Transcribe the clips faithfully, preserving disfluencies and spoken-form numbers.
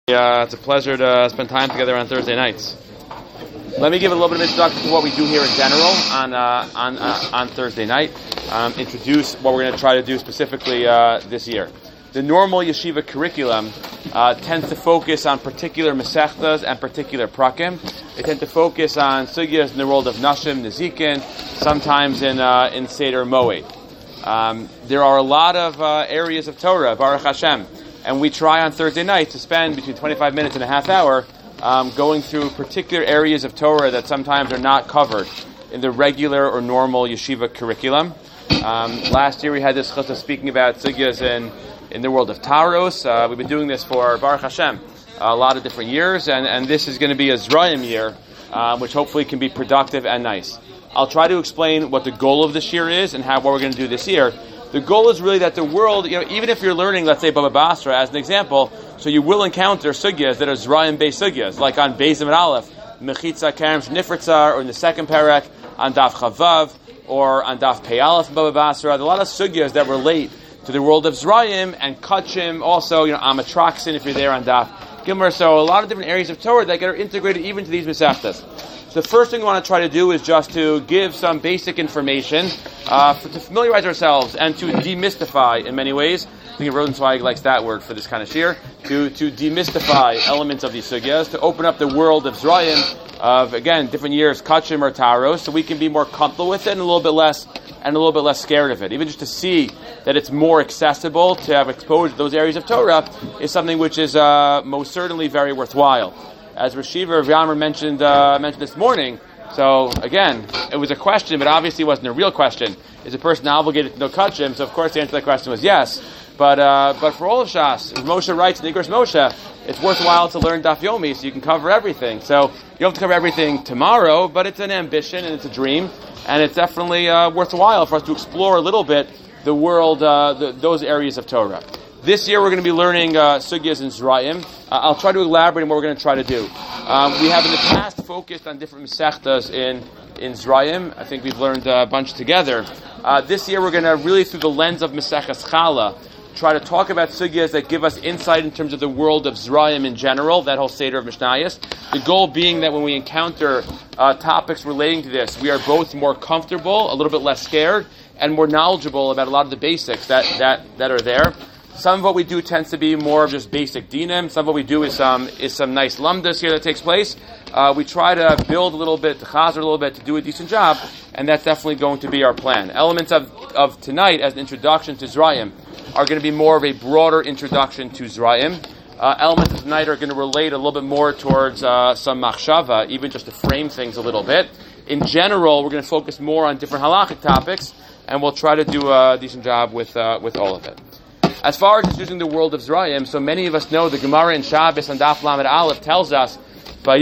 Uh, it's a pleasure to spend time together on Thursday nights. Let me give a little bit of introduction to what we do here in general on uh, on uh, on Thursday night. Um, introduce what we're going to try to do specifically uh, this year. The normal yeshiva curriculum uh, tends to focus on particular mesechtas and particular prakim. They tend to focus on sugyas in the world of nashim, nezikin, sometimes in uh, in Seder Moed. Um, there are a lot of uh, areas of Torah, Baruch Hashem. And we try on Thursday night to spend between twenty-five minutes and a half hour um, going through particular areas of Torah that sometimes are not covered in the regular or normal yeshiva curriculum. Um, last year we had this chus of speaking about sugyas in, in the world of Taros. Uh, we've been doing this for Baruch Hashem a lot of different years, and, and this is going to be a Zrayim year, um, which hopefully can be productive and nice. I'll try to explain what the goal of this year is and how what we're going to do this year. The goal is really that the world, you know, even if you're learning, let's say, Baba Basra as an example, so you will encounter sugyas that are Zrayim-based sugyas, like on Beis and Aleph, Mechitza, Kerem, Nifritza, or in the second parak, on Daf Chavav, or on Daf Pei Aleph, Baba Basra. There are a lot of sugyas that relate to the world of Zrayim, and Kachim, also, you know, Amatraxin, if you're there on Daf Gimmer. So a lot of different areas of Torah that are integrated even to these Mesechtas. So the first thing we want to try to do is just to give some basic information uh, for, to familiarize ourselves and to demystify in many ways. I think Rosenzweig likes that word for this kind of shir. To to demystify elements of these sugyas, to open up the world of Zrayim, of again different years, Kachim or Taros, so we can be more comfortable with it and a little bit less and a little bit less scared of it. Even just to see that it's more accessible, to have exposure to those areas of Torah, is something which is uh, most certainly very worthwhile. As Rashiva Yammer mentioned uh, mentioned this morning, so again, it was a question, but obviously it wasn't a real question. Is a person obligated to know Kachim? So of course the answer to that question was yes. But uh, but for all of Shas, as Moshe writes in Igros Moshe, it's worthwhile to learn Daf Yomi so you can cover everything. So you don't have to cover everything tomorrow, but it's an ambition and it's a dream, and it's definitely uh, worthwhile for us to explore a little bit the world, uh, the, those areas of Torah. This year we're going to be learning uh, sugyas in Zrayim. Uh, I'll try to elaborate on what we're going to try to do. Um, we have in the past focused on different mesechtas in, in Zrayim. I think we've learned a bunch together. Uh, this year we're going to really, through the lens of Meseches Chala, try to talk about sugyas that give us insight in terms of the world of Zrayim in general, that whole Seder of Mishnayos. The goal being that when we encounter uh, topics relating to this, we are both more comfortable, a little bit less scared, and more knowledgeable about a lot of the basics that, that, that are there. Some of what we do tends to be more of just basic dinim. Some of what we do is some is some nice lamdas here that takes place. Uh, we try to build a little bit, to chazer a little bit, to do a decent job, and that's definitely going to be our plan. Elements of, of tonight as an introduction to Zrayim are going to be more of a broader introduction to Zrayim. Uh, elements of tonight are going to relate a little bit more towards uh, some machshava, even just to frame things a little bit. In general, we're going to focus more on different halachic topics, and we'll try to do a decent job with uh, with all of it. As far as introducing the world of Zrayim, so many of us know the Gemara in Shabbos and Daf Lamed Aleph tells us, the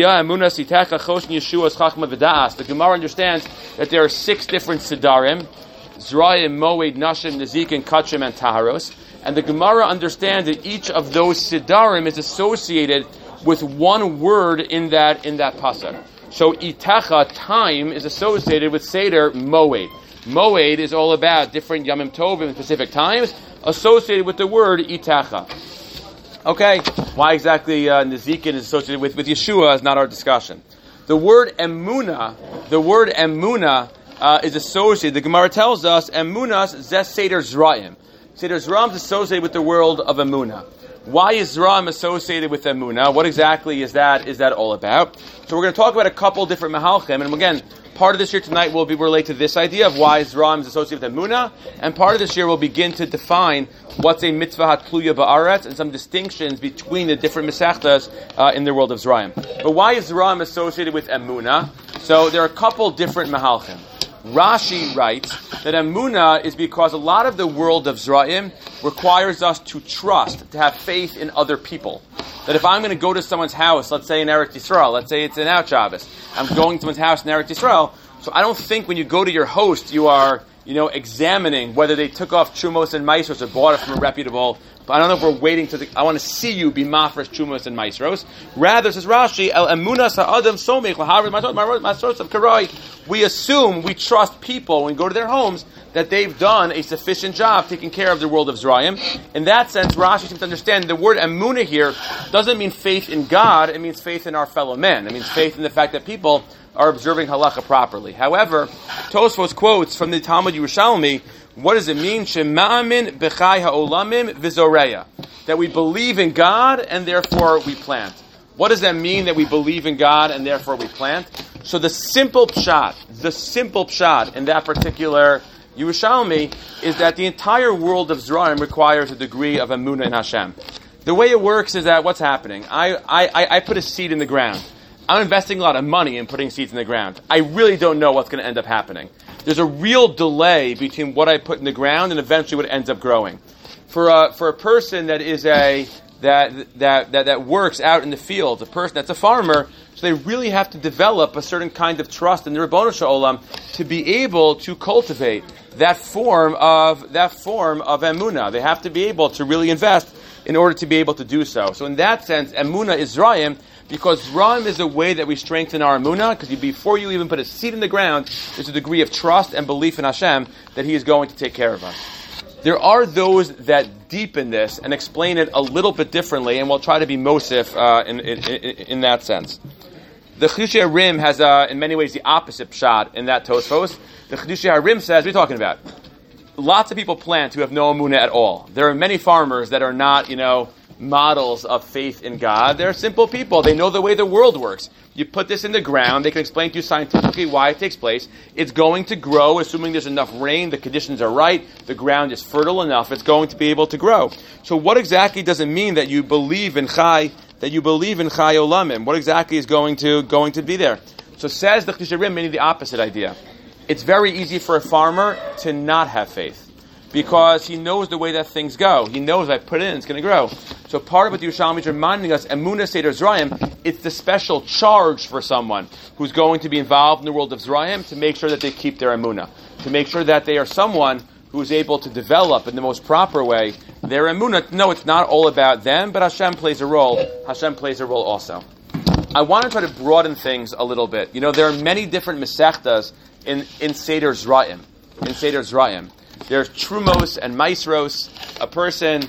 Gemara understands that there are six different Sidarim, Zrayim, Moed, Nashim, Nezikin, Kachim, and Taharos. And the Gemara understands that each of those Sidarim is associated with one word in that in that pasuk. So Itecha, time, is associated with Seder Moed. Moed is all about different Yamim Tovim in specific times, associated with the word Itecha. Okay, why exactly uh, Nezikin is associated with, with Yeshua is not our discussion. The word Emuna, the word Emuna uh, is associated, the Gemara tells us, Emunas zes Seder Zrayim. Seder Zrayim is associated with the world of Emuna. Why is Zrayim associated with Emuna? What exactly is that, is that all about? So we're going to talk about a couple different Mahalchim, and again, part of this year tonight will be related to this idea of why Zrayim is associated with Emunah, and part of this year will begin to define what's a mitzvah hatluya ba'aretz and some distinctions between the different mesechtas uh, in the world of Zrayim. But why is Zrayim associated with Emunah? So there are a couple different mahalchim. Rashi writes that Emunah is because a lot of the world of Zrayim requires us to trust, to have faith in other people. That if I'm going to go to someone's house, let's say in Eretz Yisrael, let's say it's in Out Shabbos, I'm going to someone's house in Eretz Yisrael, so I don't think when you go to your host, you are, you know, examining whether they took off Trumos and Meisos or bought it from a reputable But I don't know if we're waiting to. The, I want to see you be mafresh chumas and maisros. Rather, says Rashi, el emunas ha'adam somech laharid maisros of karai. We assume, we trust people when we go to their homes that they've done a sufficient job taking care of the world of Zrayim. In that sense, Rashi seems to understand the word emunah here doesn't mean faith in God. It means faith in our fellow men. It means faith in the fact that people are observing halacha properly. However, Tosfos quotes from the Talmud Yerushalmi. What does it mean? Shema'amin b'chai ha'olamim v'zoreya. That we believe in God and therefore we plant. What does that mean that we believe in God and therefore we plant? So the simple pshat, the simple pshat in that particular Yerushalmi is that the entire world of Zra'im requires a degree of emunah in Hashem. The way it works is that what's happening? I, I, I put a seed in the ground. I'm investing a lot of money in putting seeds in the ground. I really don't know what's going to end up happening. There's a real delay between what I put in the ground and eventually what ends up growing. For a, for a person that is a that, that that that works out in the fields, a person that's a farmer, so they really have to develop a certain kind of trust in the Ribono Shel Olam to be able to cultivate that form of that form of emunah. They have to be able to really invest in order to be able to do so. So in that sense, emunah is Zra'im, because Zra'im is a way that we strengthen our emunah, because before you even put a seed in the ground, there's a degree of trust and belief in Hashem that He is going to take care of us. There are those that deepen this and explain it a little bit differently, and we'll try to be Mosif uh, in, in, in, in that sense. The Chedushei HaRim has, uh, in many ways, the opposite pshat in that Tosfos. The Chedushei HaRim says, what are you talking about? Lots of people plant who have no emunah at all. There are many farmers that are not, you know, models of faith in God. They're simple people. They know the way the world works. You put this in the ground, they can explain to you scientifically why it takes place. It's going to grow, assuming there's enough rain, the conditions are right, the ground is fertile enough, it's going to be able to grow. So what exactly does it mean that you believe in Chai, that you believe in Chai Olamim? What exactly is going to going to be there? So says the Chedushei HaRim, meaning the opposite idea. It's very easy for a farmer to not have faith, because he knows the way that things go. He knows if I put it in, it's going to grow. So part of what the Yerushalmi is reminding us, Emunah Seder Zra'im, it's the special charge for someone who's going to be involved in the world of Zra'im to make sure that they keep their Emunah, to make sure that they are someone who's able to develop in the most proper way their Emunah. No, it's not all about them, but Hashem plays a role. Hashem plays a role also. I want to try to broaden things a little bit. You know, there are many different Masechtas in, in Seder Zra'im. In Seder Zra'im. There's Trumos and Maisros. A person,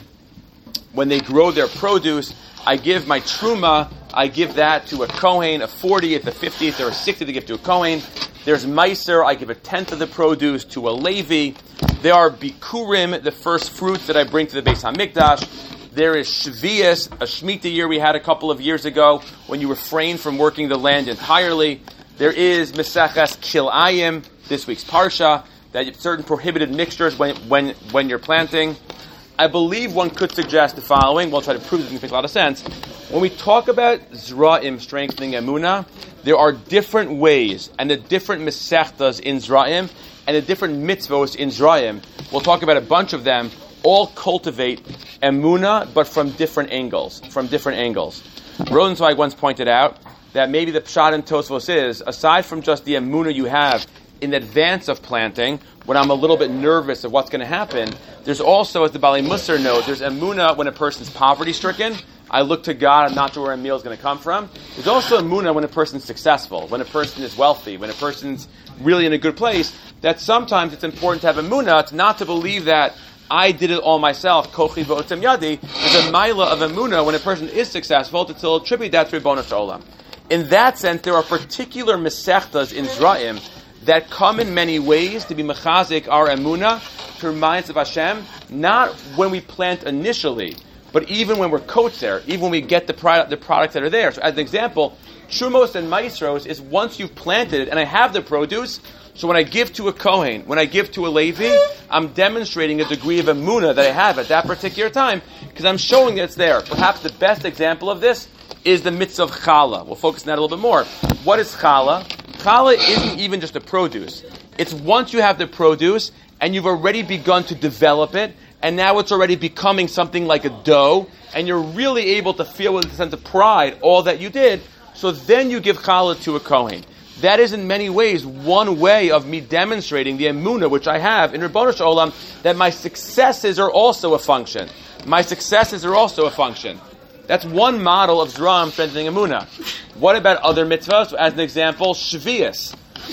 when they grow their produce, I give my Truma, I give that to a Kohen, a fortieth, a fiftieth, or a sixtieth to give to a Kohen. There's Meiser, I give a tenth of the produce to a Levi. There are Bikurim, the first fruits that I bring to the Beis HaMikdash. There is Shvius, a Shemitah year we had a couple of years ago, when you refrain from working the land entirely. There is Meseches Kilayim, this week's Parsha, that certain prohibited mixtures when when when you're planting. I believe one could suggest the following. We'll try to prove it. It makes a lot of sense. When we talk about Zra'im strengthening Emunah, there are different ways and the different Mesechtas in Zra'im and the different mitzvos in Zra'im. We'll talk about a bunch of them. All cultivate Emunah, but from different angles. From different angles. Rosenzweig once pointed out that maybe the Pshat in Tosfos is, aside from just the Emunah you have in advance of planting, when I'm a little bit nervous of what's going to happen, there's also, as the Bali Musar knows, there's emunah when a person's poverty-stricken. I look to God, I'm not sure where a meal is going to come from. There's also emunah when a person's successful, when a person is wealthy, when a person's really in a good place, that sometimes it's important to have emunah. It's not to believe that I did it all myself, kochi v'otzem yadi. There's a maila of emunah when a person is successful to still attribute that to Ribono Shel Olam. In that sense, there are particular mesechtas in Zra'im that come in many ways to be mechazik our emunah, to remind us of Hashem, not when we plant initially, but even when we're kotzer, even when we get the product, the products that are there. So as an example, Trumos and Maisros is once you've planted it and I have the produce, so when I give to a Kohen, when I give to a Levi, I'm demonstrating a degree of emunah that I have at that particular time, because I'm showing that it's there. Perhaps the best example of this is the mitzvah of challah. We'll focus on that a little bit more. What is challah? Challah isn't even just the produce. It's once you have the produce and you've already begun to develop it, and now it's already becoming something like a dough, and you're really able to feel with a sense of pride all that you did, so then you give challah to a Kohen. that is in many ways one way of me demonstrating the emunah which I have in Ribbono Shel Olam, that my successes are also a function. My successes are also a function. That's one model of Zram strengthening emunah. What about other mitzvahs? As an example, Shvius.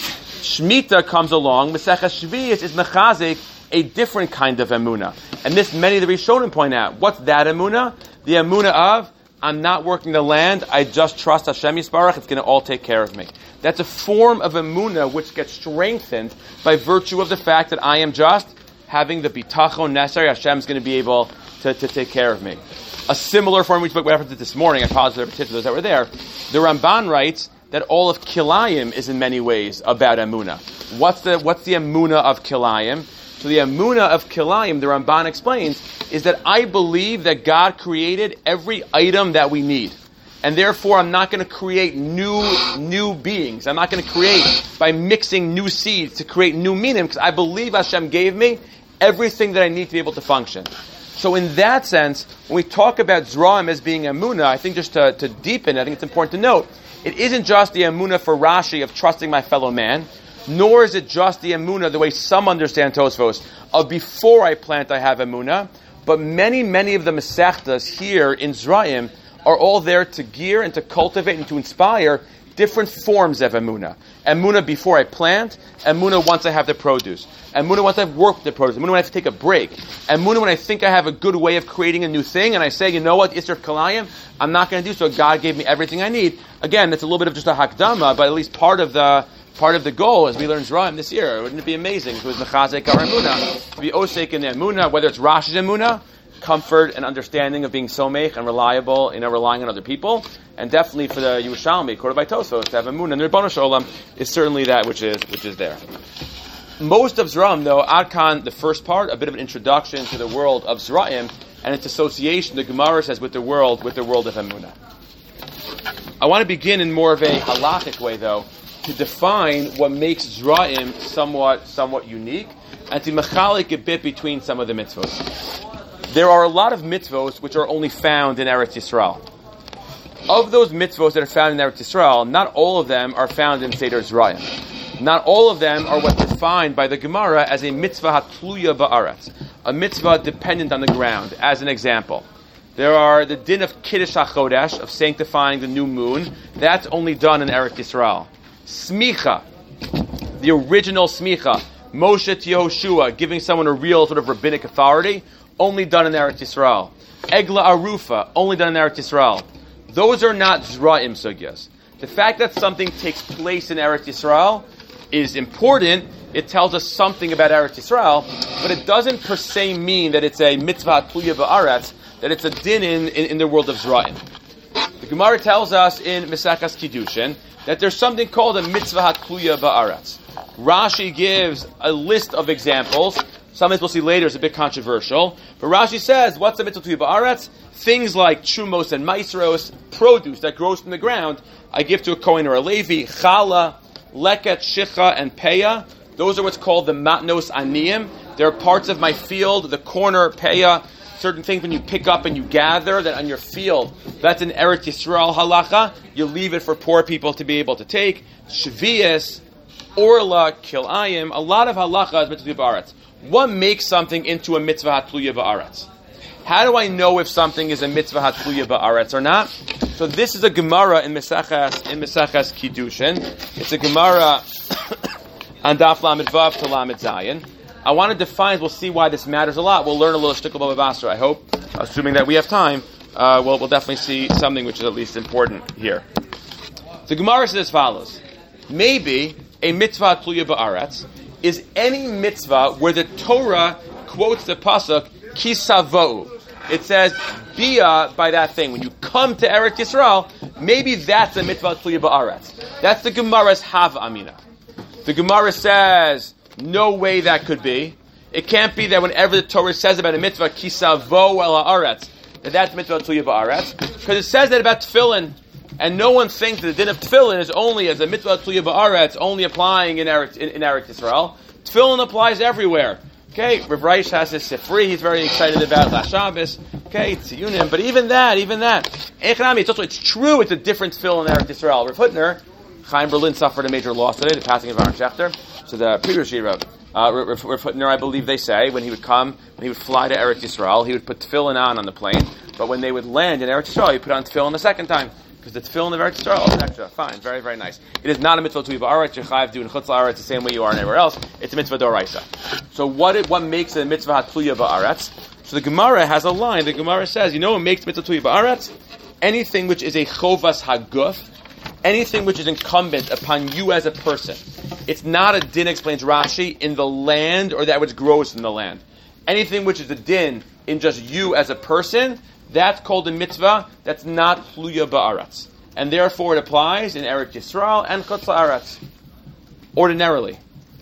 Shemitah comes along. Maseches Shvius is mechazik a different kind of emunah. And this many of the Rishonim point out. What's that emunah? The emunah of, I'm not working the land, I just trust Hashem Yisbarach, it's going to all take care of me. That's a form of emunah which gets strengthened by virtue of the fact that I am just having the bitachon necessary, Hashem's going to be able to, to take care of me. A similar form we spoke about this morning, I apologize for the repetition, those that were there. The Ramban writes that all of Kilayim is in many ways about emunah. What's the, what's the emunah of Kilayim? So the emunah of Kilayim, the Ramban explains, is that I believe that God created every item that we need. And therefore I'm not going to create new new beings. I'm not going to create by mixing new seeds to create new meaning, because I believe Hashem gave me everything that I need to be able to function. So in that sense, when we talk about Zraim as being emunah, I think just to, to deepen, I think it's important to note, it isn't just the emunah for Rashi of trusting my fellow man, nor is it just the emunah, the way some understand Tosfos, of before I plant I have emunah, but many, many of the Masechtas here in Zraim are all there to gear and to cultivate and to inspire different forms of emunah. Emunah before I plant, emunah once I have the produce. Emunah once I've worked with the produce. Emunah when I have to take a break. Emunah when I think I have a good way of creating a new thing and I say, you know what, Isser Kalayim, I'm not going to do so. God gave me everything I need. Again, it's a little bit of just a hakdama, but at least part of the part of the goal as we learn Zraim this year. Wouldn't it be amazing if it was mechazek our emunah, to be osek in the emunah, whether it's Rashi's emunah, comfort and understanding of being somech and reliable, you know, relying on other people, and definitely for the Yerushalmi, quoted by Tosfos, to have emunah and the Ribbono Shel Olam is certainly that which is which is there. Most of Zraim, though, Adkan, the first part, a bit of an introduction to the world of Zraim and its association, the Gemara says, with the world, with the world of emunah. I want to begin in more of a halachic way, though, to define what makes Zraim somewhat somewhat unique, and to mechalik a bit between some of the mitzvos. There are a lot of mitzvos which are only found in Eretz Yisrael. Of those mitzvos that are found in Eretz Yisrael, not all of them are found in Seder Zraim. Not all of them are what's defined by the Gemara as a mitzvah hatluya ba'aretz, a mitzvah dependent on the ground. As an example, there are the din of Kiddush HaChodesh, of sanctifying the new moon. That's only done in Eretz Yisrael. Smicha, the original smicha, Moshe to Yehoshua, giving someone a real sort of rabbinic authority, only done in Eretz Yisrael. Egla Arufa, only done in Eretz Yisrael. Those are not Zraim sugyas. The fact that something takes place in Eretz Yisrael is important. It tells us something about Eretz Yisrael, but it doesn't per se mean that it's a mitzvah tluya ba'aretz, that it's a din in, in, in the world of Zraim. The Gemara tells us in Mesachas Kiddushin that there's something called a mitzvah tluya ba'aretz. Rashi gives a list of examples. Some of this we'll see later is a bit controversial. But Rashi says, what's a mitzvah tluya ba'aretz? Things like chumos and maisros, produce that grows from the ground, I give to a Kohen or a Levi, chala, leket, shicha, and peah. Those are what's called the matnos aniyim. They're parts of my field, the corner, peah, certain things when you pick up and you gather that on your field. That's an Eretz Yisrael halacha. You leave it for poor people to be able to take. Shvius, orla, kilayim, a lot of halacha is mitzvah ba'aretz. What makes something into a mitzvah hatluya ba'aretz? How do I know if something is a mitzvah hatluya ba'aretz or not? So this is a Gemara in Mesachas in Mesachas Kiddushin. It's a Gemara on Daf Lamed Vav to Lamed Zayin. I want to define. We'll see why this matters a lot. We'll learn a little shtickle Bava Basra. I hope, assuming that we have time. Uh, we'll, we'll definitely see something which is at least important here. The Gemara says as follows: maybe a mitzvah hatluya ba'aretz is any mitzvah where the Torah quotes the pasuk kisavo'u. It says, bia by that thing. When you come to Eretz Yisrael, maybe that's a mitzvah tluya ba'aretz. That's the Gemara's Hava Amina. The Gemara says, no way that could be. It can't be that whenever the Torah says about a mitzvah, kisavo el ha'aretz, that that's mitzvah tluya ba'aretz. Because it says that about tefillin, and no one thinks that the din of tefillin is only as a mitzvah tluya ba'aretz, only applying in Eretz, in, in Eretz Yisrael. Tefillin applies everywhere. Okay, Rav Reish has his Sifri, he's very excited about La Shabbos. Okay, Tziyunim, but even that, even that. Echanami, it's also, it's true, it's a different tefillin in Eretz Yisrael. Rav Hutner, Chaim Berlin suffered a major loss today, the passing of Aaron Schechter. So the previous Shira, uh, Rifutner, I believe they say, when he would come, when he would fly to Eretz Yisrael, he would put tefillin on on the plane, but when they would land in Eretz Yisrael, he put on tefillin the second time. Because the tefillin of Eretz Yisrael is extra. Fine, very, very nice. It is not a mitzvah to ba'aretz. You're chayav doing chutz la'aretz the same way you are anywhere else. It's a mitzvah d'oraisa. So what it, what makes it a mitzvah hatluya ba'aretz? So the Gemara has a line. The Gemara says, you know what makes mitzvah hatluya ba'aretz? Anything which is a chovas haguf, anything which is incumbent upon you as a person. It's not a din, explains Rashi, in the land or that which grows from the land. Anything which is a din in just you as a person, that's called a mitzvah. That's not tluya ba'aretz, and therefore it applies in Eretz Yisrael and Chutz La'aretz. Ordinarily,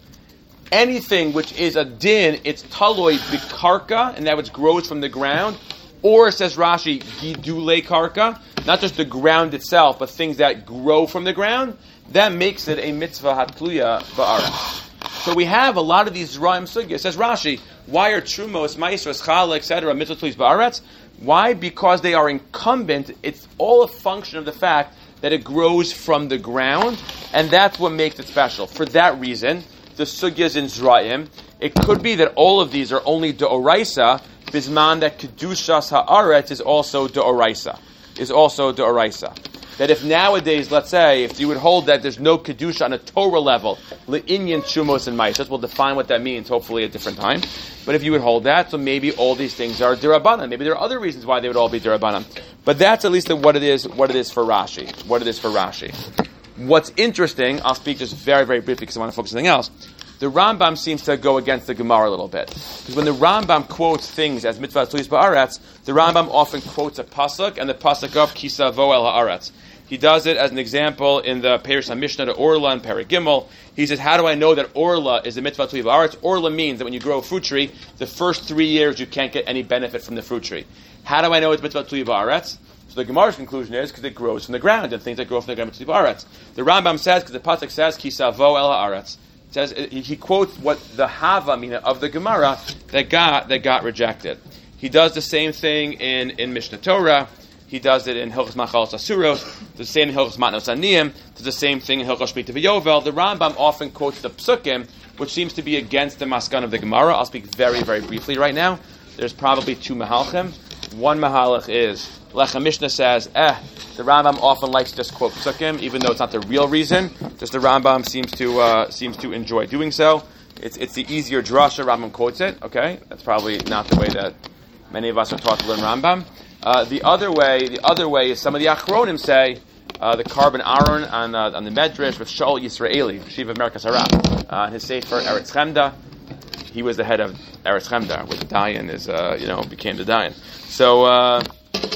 anything which is a din, it's taloi bikarka, and that which grows from the ground, or says Rashi, gidule karka, not just the ground itself, but things that grow from the ground. That makes it a mitzvah hatluya ba'aretz. So we have a lot of these Zra'im Sugya. Says Rashi, why are Trumos, Maestros, Chala, et cetera, mitzvah tluya ba'aretz? Why? Because they are incumbent. It's all a function of the fact that it grows from the ground, and that's what makes it special. For that reason, the sugyas in Zra'im, it could be that all of these are only de'oraisa, bisman that kedushas ha'aretz is also de'oraisa, is also de'oraisa. That if nowadays, let's say, if you would hold that there's no kedusha on a Torah level, le'inyan shumos and ma'isas, we'll define what that means, hopefully at a different time. But if you would hold that, so maybe all these things are dirabanan. Maybe there are other reasons why they would all be dirabanan. But that's at least what it is. What it is for Rashi. What it is for Rashi. What's interesting, I'll speak just very, very briefly because I want to focus on something else. The Rambam seems to go against the Gemara a little bit. Because when the Rambam quotes things as mitzvah tluyis ba'aretz, the Rambam often quotes a pasuk, and the pasuk of kisavo el ha'aretz. He does it as an example in the Perush HaMishnah to Orla and Perek Gimel. He says, how do I know that Orla is a mitzvah tluyis ba'aretz? Orla means that when you grow a fruit tree, the first three years you can't get any benefit from the fruit tree. How do I know it's mitzvah tluyis ba'aretz? So the Gemara's conclusion is because it grows from the ground, and things that grow from the ground are mitzvah ba'aretz. The Rambam says, because the pasuk says, kisavo el ha'aretz. Says he quotes what the Hava meaning of the Gemara that got that got rejected. He does the same thing in, in Mishnah Torah. He does it in Hilchos Machalos Asuros. The same in Hilchos Matnos Aniyim. Does the same thing in Hilchos Shmita V'Yovel. The Rambam often quotes the Psukim, which seems to be against the Maskan of the Gemara. I'll speak very very briefly right now. There's probably two Mahalchim. One Mahalach is Lechem Mishnah says, eh, the Rambam often likes to just quote Psukim, even though it's not the real reason. Just the Rambam seems to uh, seems to enjoy doing so. It's it's the easier drasha. Rambam quotes it. Okay, that's probably not the way that many of us are taught to learn Rambam. Uh, the other way, the other way is some of the Achronim say uh, the Carbon Aaron on uh, on the Medrash with Shaul Yisraeli, Shiva of Merkas Harab, uh, his sefer Eretz Chemda. He was the head of Eretz Chemda, where the Dayan is, uh, you know, became the Dayan. So. Uh,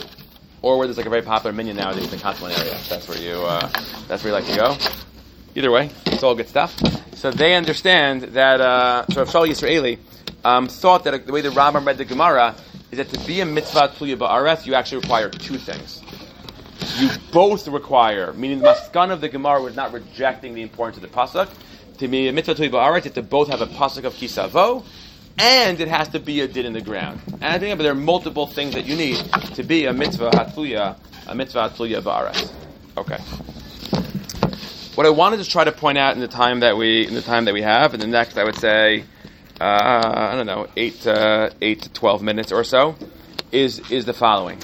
Or where there's like a very popular minion nowadays in the Catalan area. That's where you, uh, that's where you like to go. Either way, it's all good stuff. So they understand that, uh, so Shaul Yisraeli, um, thought that the way the Rambam read the Gemara is that to be a mitzvah tluya ba'aretz, you actually require two things. You both require, meaning the maskan of the Gemara was not rejecting the importance of the pasuk. To be a mitzvah tluya ba'aretz, you have to both have a pasuk of kisavo, and it has to be a din in the ground. And I think there are multiple things that you need to be a mitzvah hatluya, a mitzvah hatluya ba'aretz. Okay. What I wanted to try to point out in the time that we in the time that we have, in the next, I would say, uh, I don't know, eight to eight to twelve minutes or so, is is the following.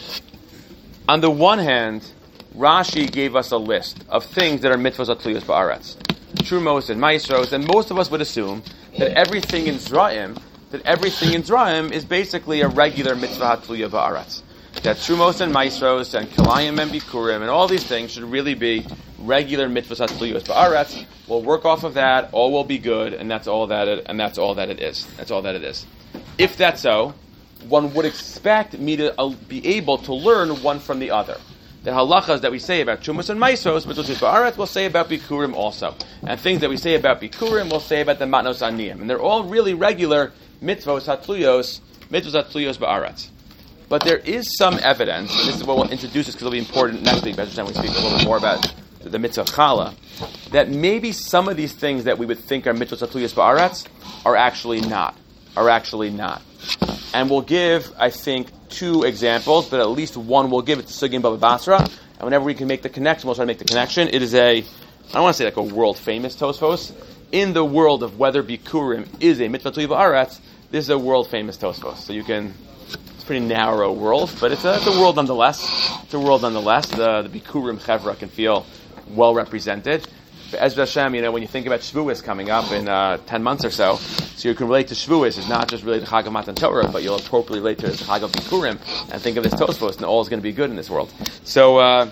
On the one hand, Rashi gave us a list of things that are mitzvahs hatluyos ba'aretz, trumos and maestros, and most of us would assume that everything in Zra'im, that everything in Zra'im is basically a regular mitzvah hatluya ba'aretz. That trumos and maestros and kilayim and bikurim and all these things should really be regular mitzvahs hatluyos ba'aretz. We'll work off of that, all will be good, and that's all that it, and that's all that it is. That's all that it is. If that's so, one would expect me to uh, be able to learn one from the other. The halachas that we say about Trumos and Maestros, mitzvahs ba'aretz, we'll say about Bikurim also. And things that we say about Bikurim, we'll say about the Matnos Aniyim. And they're all really regular mitzvahs hatluyos, mitzvahs hatluyos ba'aretz. But there is some evidence, and this is what we'll introduce this because it'll be important next week, by the time we speak a little bit more about the, the mitzvah chala, that maybe some of these things that we would think are mitzvahs hatluyos ba'aretz are actually not. Are actually not. And we'll give, I think, two examples, but at least one we'll give it to Sugin Baba Basra. And whenever we can make the connection, we'll try to make the connection. It is a I don't want to say like a world famous Tosfos. In the world of whether Bikurim is a mitzvah tuya ba'aretz, this is a world famous Tosfos. So you can, it's a pretty narrow world, but it's a, it's a world nonetheless. It's a world nonetheless. The, the Bikurim Chevra can feel well represented. But Ezra Hashem, you know, when you think about Shavuos coming up in uh, ten months or so, so you can relate to Shavuos. It's not just relate to Chag of Matan Torah, but you'll appropriately relate to the Chag of Bikurim and think of this Tosfos, and all is going to be good in this world. So, uh,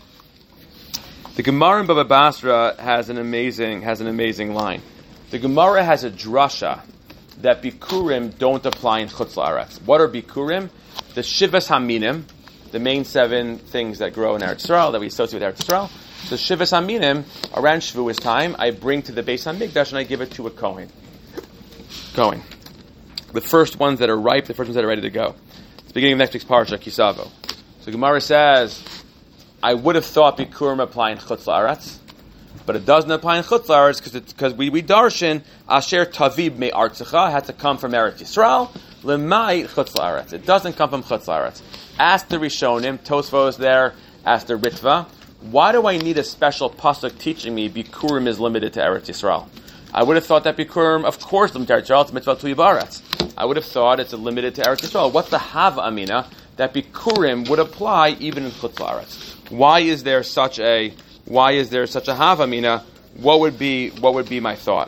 the Gemara in Baba Basra has an amazing has an amazing line. The Gemara has a drasha that Bikurim don't apply in Chutz La'aretz. What are Bikurim? The Shivas Haminim, the main seven things that grow in Eretz Yisrael, that we associate with Eretz Yisrael. So Shivas Haminim, around Shavuos time, I bring to the Beis HaMikdash and I give it to a Kohen. Kohen. The first ones that are ripe, the first ones that are ready to go. It's the beginning of next week's Parsha, Kisavo. So Gemara says, I would have thought Bikurim apply in Chutz La'aretz, but it doesn't apply in Chutz La'aretz because we, we darshan Asher Tavib Me Artzecha had to come from Eretz Yisrael, Lemai Chutz La'aretz. It doesn't come from Chutz La'aretz. Ask the Rishonim, Tosfos there, ask the Ritva, why do I need a special pasuk teaching me Bikurim is limited to Eretz Yisrael? I would have thought that Bikurim, of course, limited to Eretz Yisrael, it's mitzvah tuya ba'aretz. I would have thought it's limited to Eretz Yisrael. What's the Hava Amina that Bikurim would apply even in Chutz La'aretz? Why is there such a why is there such a Hava Amina? What would be what would be my thought?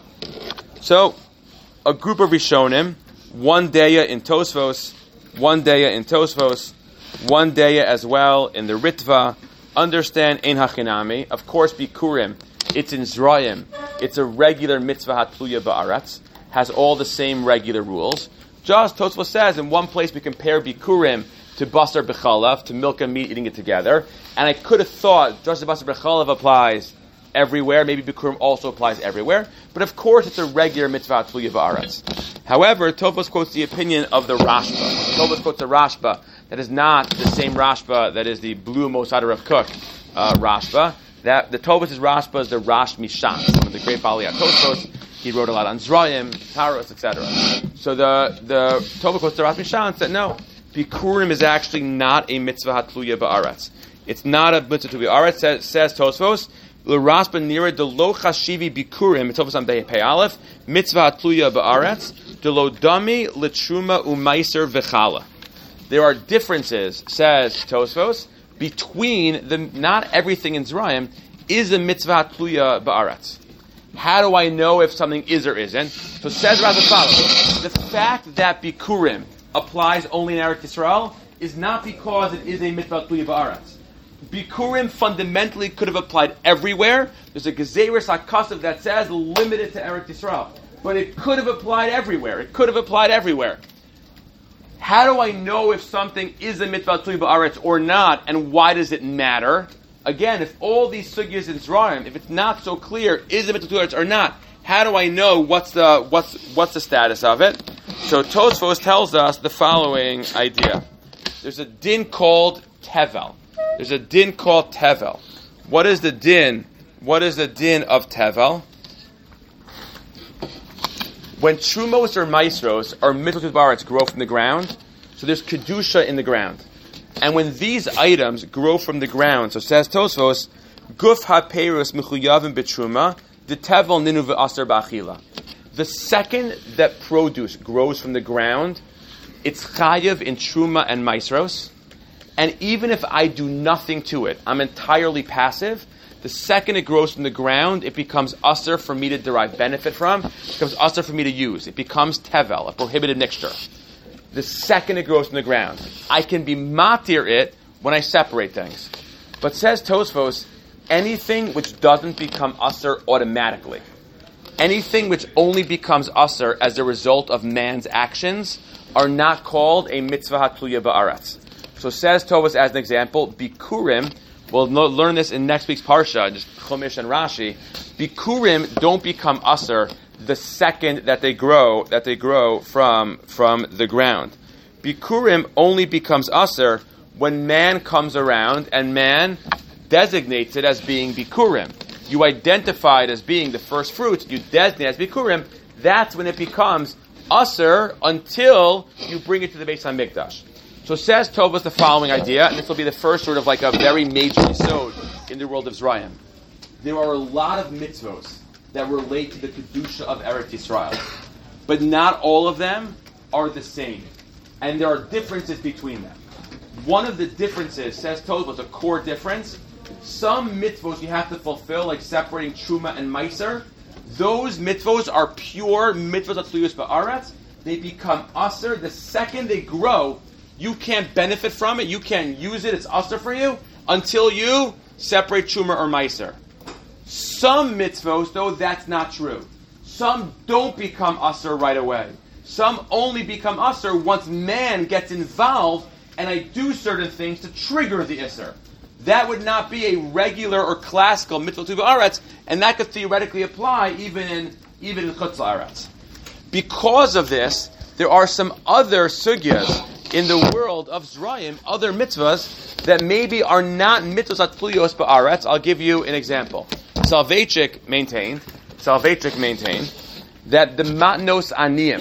So, a group of Rishonim, one daya in Tosfos, one daya in Tosfos, one daya as well in the Ritva. Understand Ein Hachinami. Of course, Bikurim, it's in Zrayim. It's a regular mitzvah hatluya ba'aretz. Has all the same regular rules. Just Tosfos says in one place we compare Bikurim to basar b'chalav, to milk and meat, eating it together. And I could have thought just the basar b'chalav applies everywhere. Maybe Bikurim also applies everywhere. But of course, it's a regular mitzvah hatluya ba'aretz. However, Tosfos quotes the opinion of the Rashba. Tosfos quotes the Rashba. That is not the same Rashba that is the blue Mosada Rav Kook uh, Rashba. That the Tosfos' Rashba is the Rash Mishans, the great Baliyat Tosfos. He wrote a lot on Zrayim, Taros, et cetera. So the the Tosfos quotes the Rash Mishans that no, Bikurim is actually not a mitzvah hatluya ba'aretz. It's not a mitzvah hatluya ba'aretz. Says, says Tosfos, l'Rashba nira de lo chashivi Bikurim. It's Tosfos on Pei Aleph. Mitzvah hatluya ba'aretz de lo dami l'truma u'maiser v'chala. There are differences, says Tosfos, between the not everything in Zrayim is a mitzvah tluya ba'aretz. How do I know if something is or isn't? So it says about the following: the fact that Bikurim applies only in Eretz Yisrael is not because it is a mitzvah tluya ba'aretz. Bikurim fundamentally could have applied everywhere. There's a Gezeirus HaKasav that says limited to Eretz Yisrael, but it could have applied everywhere. It could have applied everywhere. How do I know if something is a mitzvah tluya ba'aretz or not, and why does it matter? Again, if all these sugyas in Zrayim, if it's not so clear, is it mitzvah tluya ba'aretz or not? How do I know what's the what's what's the status of it? So Tosfos tells us the following idea: there's a din called tevel. There's a din called tevel. What is the din? What is the din of tevel? When trumos or maestros or mitzvah ba'aretz grow from the ground, so there's kedusha in the ground, and when these items grow from the ground, so says Tosfos, guf hapeirus mechuyavim betruma, the tevel ninu ve'aser ba'achila. The second that produce grows from the ground, it's chayav in truma and maestros, and even if I do nothing to it, I'm entirely passive. The second it grows from the ground, it becomes usher for me to derive benefit from. It becomes usher for me to use. It becomes tevel, a prohibited mixture. The second it grows from the ground, I can be matir it when I separate things. But says Tosfos, anything which doesn't become usher automatically, anything which only becomes usher as a result of man's actions, are not called a mitzvah hatluya ba'aretz. So says Tosfos as an example, Bikurim. We'll learn this in next week's Parsha, just Chumash and Rashi. Bikurim don't become usher the second that they grow, that they grow from, from the ground. Bikurim only becomes usher when man comes around and man designates it as being Bikurim. You identify it as being the first fruits, you designate it as Bikurim, that's when it becomes usher until you bring it to the Beis HaMikdash. So says Tosfos the following idea, and this will be the first sort of like a very major episode in the world of Zrayim. there are a lot of mitzvos that relate to the Kedusha of Eretz Yisrael. But not all of them are the same. And there are differences between them. One of the differences, says Tosfos, a core difference, some mitzvos you have to fulfill, like separating Truma and Meiser, those mitzvos are pure mitzvos atzliyus ba'aretz. They become aser. The second they grow, you can't benefit from it, you can't use it, it's aser for you, until you separate Truma or Meiser. Some mitzvos, though, that's not true. Some don't become aser right away. Some only become aser once man gets involved and I do certain things to trigger the iser. That would not be a regular or classical mitzvah to ba'aretz, and that could theoretically apply even in even in chutz la'aretz. Because of this, there are some other sugyas in the world of Zra'im, other mitzvahs that maybe are not mitzvahs atzliyos ba'aretz. I'll give you an example. Soloveitchik maintained, Soloveitchik maintained that the matnos aniyim,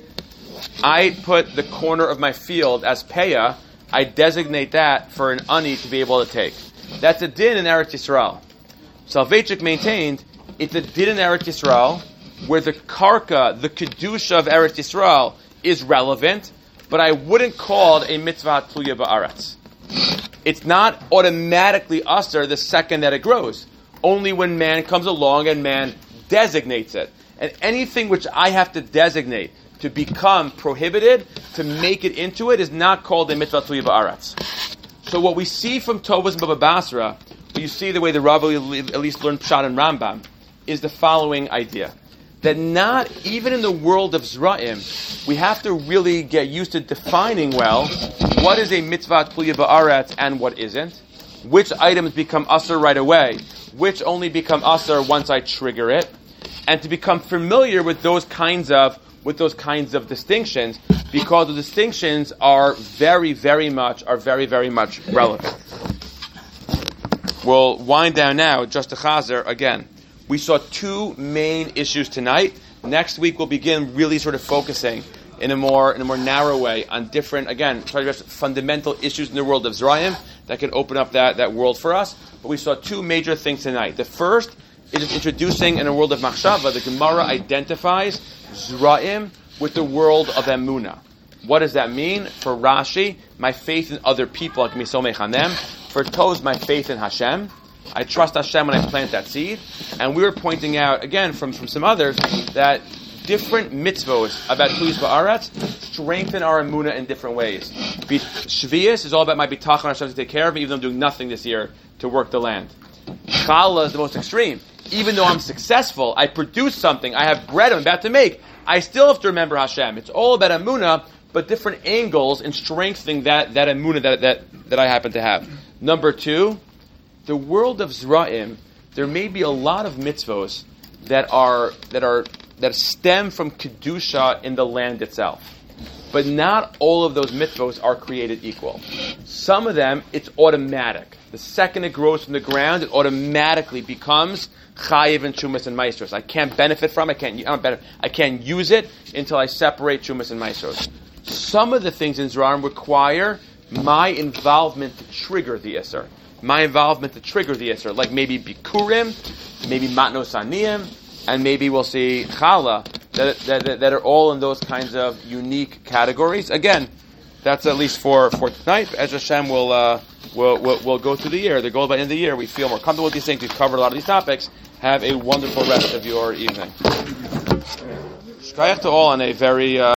I put the corner of my field as peah, I designate that for an ani to be able to take. That's a din in Eretz Yisrael. Soloveitchik maintained it's a din in Eretz Yisrael where the karka, the kedusha of Eretz Yisrael is relevant, but I wouldn't call it a mitzvah tluya ba'aretz. It's not automatically aser the second that it grows. Only when man comes along and man designates it. And anything which I have to designate to become prohibited, to make it into it, is not called a mitzvah tluya ba'aretz. So what we see from Tovos and Baba Basra, you see the way the Rav at least learned Pshat and Rambam, is the following idea. That not, even in the world of Zra'im, we have to really get used to defining well what is a mitzvah tluya ba'aretz and what isn't. Which items become aser right away, which only become aser once I trigger it, and to become familiar with those kinds of with those kinds of distinctions, because the distinctions are very, very much are very, very much relevant. We'll wind down now. Just a chazer again. We saw two main issues tonight. Next week we'll begin really sort of focusing in a more in a more narrow way on different, again, try to address fundamental issues in the world of Zra'im that can open up that, that world for us. But we saw two major things tonight. The first is introducing in a world of Machshava. The Gemara identifies Zra'im with the world of Emunah. What does that mean? For Rashi, my faith in other people, like Misomei Hanem. For Toz, my faith in Hashem. I trust Hashem when I plant that seed. And we were pointing out, again, from, from some others, that different mitzvos about Tluis Ba'aretz strengthen our emunah in different ways. Be- Shvius is all about my bitachon Hashem to take care of me, even though I'm doing nothing this year to work the land. Challah is the most extreme. Even though I'm successful, I produce something, I have bread I'm about to make, I still have to remember Hashem. It's all about emunah, but different angles in strengthening that, that emunah that, that, that I happen to have. Number two, the world of Zra'im, there may be a lot of mitzvos that are that are that stem from kedusha in the land itself, but not all of those mitzvos are created equal. Some of them, it's automatic. The second it grows from the ground, it automatically becomes chayiv and chumas and maestros. I can't benefit from it. I can't. I don't benefit, I can't use it until I separate chumas and maestros. Some of the things in Zra'im require my involvement to trigger the iser. My involvement to trigger the iser, like maybe bikurim, maybe matnos aniyim, and maybe we'll see challah, that, that, that are all in those kinds of unique categories. Again, that's at least for, for tonight. As Hashem will uh, will will will go through the year. The goal by the end of the year, we feel more comfortable with these things. We've covered a lot of these topics. Have a wonderful rest of your evening. Shkayach to all on a very... Uh